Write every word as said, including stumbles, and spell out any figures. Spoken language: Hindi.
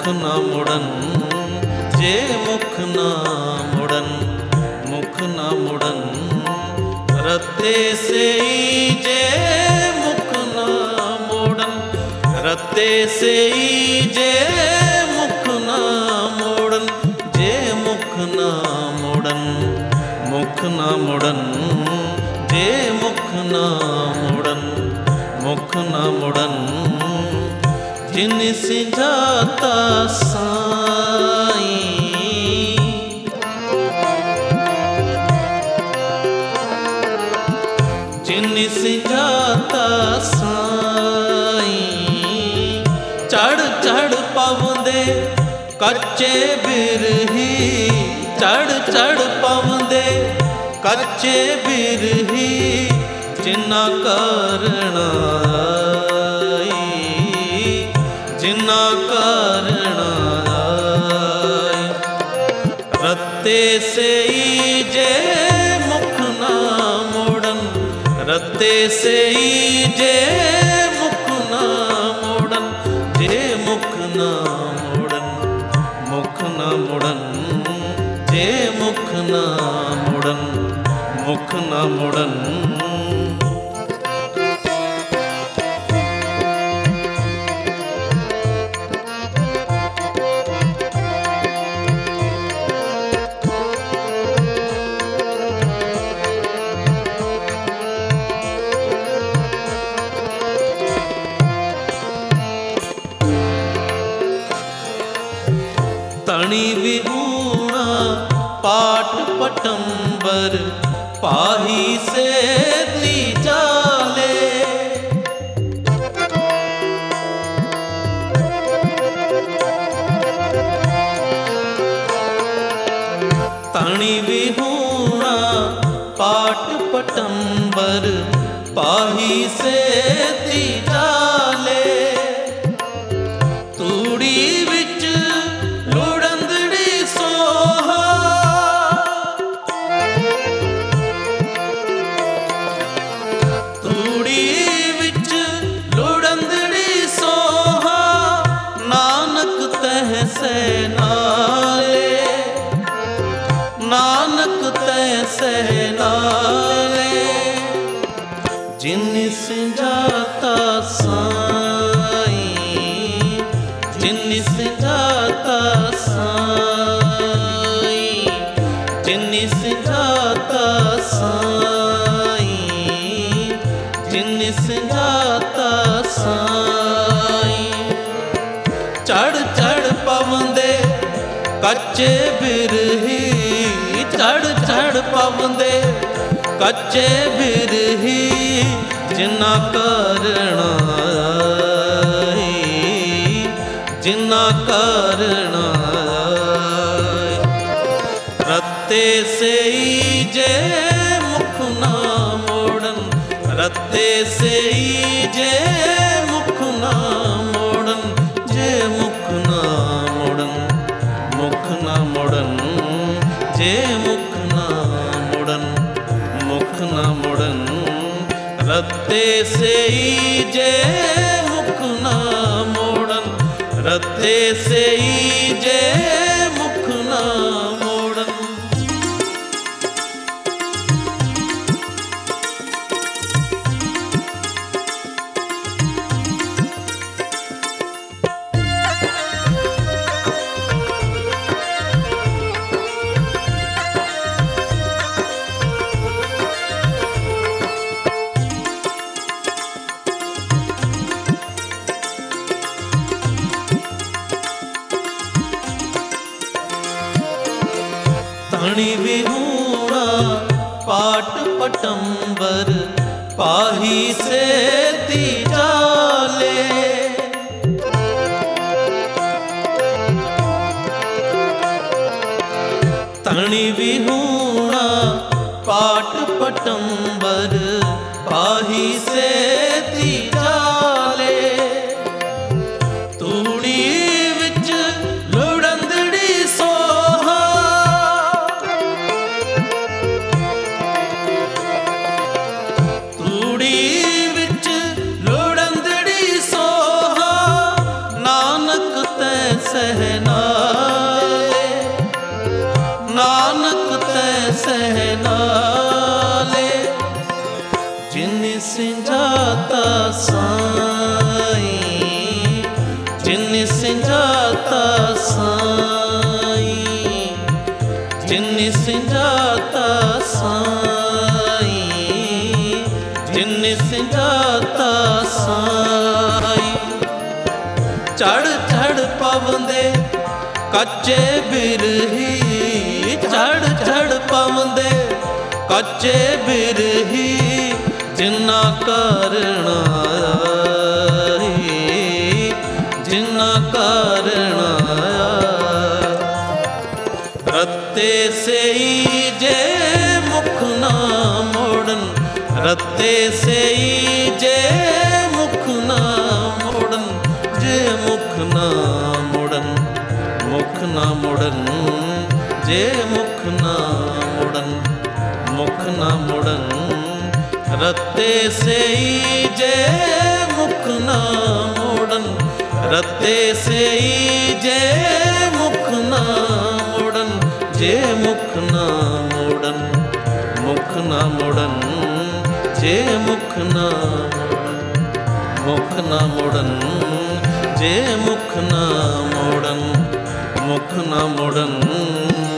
ना मुड़न जे मुख ना मुड़न, मुख ना मुड़न रत्ते से जे मुख ना मुड़न, रत्ते से जे मुख ना मुड़न, जे मुख ना मुड़न, मुख ना मुड़न जे मुख ना मुड़न, मुख ना मुड़न जिन सिंजाता साईं, जिन सिंजाता साईं चढ़ चढ़ पवंदे कच्चे बिरही, चढ़ चढ़ पवंदे कच्चे बिरही जिन्ना करना जिन्ना करना रत्ते से जे मुख ना मोड़न, रत्ते से जे मुख ना मोड़न, जे मुख ना मोड़न, मुख ना मोड़न जे मुख ना मोड़न, मुख ना मोड़न। तणी विहूणा पाट पटंबर पाही से जाले, तणी विहूणा पाट पटंबर पाही से जाले, तूड़ी विच लुड़ंदड़ी सोहा, तूड़ी विच लुड़ंदड़ी सोहा नानक तह से नाले, नानक तह से नाले जिन सिंजाता साईं, जिन सिंजाता साईं, जिन सिंजाता साईं, जिन सिंजाता साईं चढ़ चढ़ पवंदे कच्चे बिरही, चढ़ चढ़ पवंदे कच्चे बिरही जिन्ना करना जिन्ना करना रत्ते से जे मुख ना मोड़न, रत्ते से जे मुख ना मोड़न, जे मुख ना मोड़न, मुख ना मोड़न जे मुख ना मोड़न, मुख ना मोड़न रत्ते से जे मुख ना मोड़न, रत्ते से जे मुख ना मोड़न। तणी विहूणा पाट पटंबर पाही से जाले, तणी विहूणा पाट पटंबर पाही से जाले, तूड़ी विच लुड़ंदड़ी सोहा, तूड़ी विच लुड़ंदड़ी सोहा नानक तैसे ਸਹਿ ਨਾਲੇ, ਨਾਨਕ ਤੈ ਸਹਿ ਨਾਲੇ। ਜਿਨ ਸਿੰਜਾਤਾ ਸਾਈਂ, ਜਿਨ ਸਿੰਜਾਤਾ ਸਾਈਂ, ਜਿਨ ਸਿੰਜਾਤਾ ਸਾਈਂ, ਜਿਨ ਸਿੰਜਾਤਾ ਸਾਈਂ। ਚੜ ਚੜ ਪਵੰਦੇ ਕੱਚੇ ਬਿਰਹੀ, ਚੜ ਚੜ ਪਵੰਦੇ ਕੱਚੇ ਬਿਰਹੀ। ਜਿਨਾ ਕਰਣਾ ਜਿਨਾ ਕਰਣਾ ਰਤੇ ਸਈ ਜੇ ਮੁਖ ਨਾ ਮੋੜਨ, ਰਤੇ ਸਈ ਜੇ ਮੁਖ ਨਾ ਮੋੜਨ, ਜੇ ਮੁਖ ਨਾ ਮੋੜਨ, ਮੁਖ ਨਾ ਮੋੜਨ, ਜੇ ਮੁਖ ਨਾ ਮੋੜਨ, ਮੁਖ ਨਾ ਮੋੜਨ। ਰਤੇ ਸਈ ਜੇ ਮੁਖ ਨਾ ਮੋੜਨ, ਰਤੇ ਸਈ ਜੇ ਮੁਖ ਨਾ ਮੋੜਨ, ਜੇ ਮੁਖ ਨਾ ਮੋੜਨ, ਮੁਖ ਨਾ ਮੋੜਨ, ਜੇ ਮੁਖ ਨਾ ਮੋੜਨ, ਮੁਖ ਨਾ ਮੋੜਨ, ਜੇ ਮੁਖ ਨਾ ਮੋੜਨ, ਮੁਖ ਨਾ ਮੋੜਨ।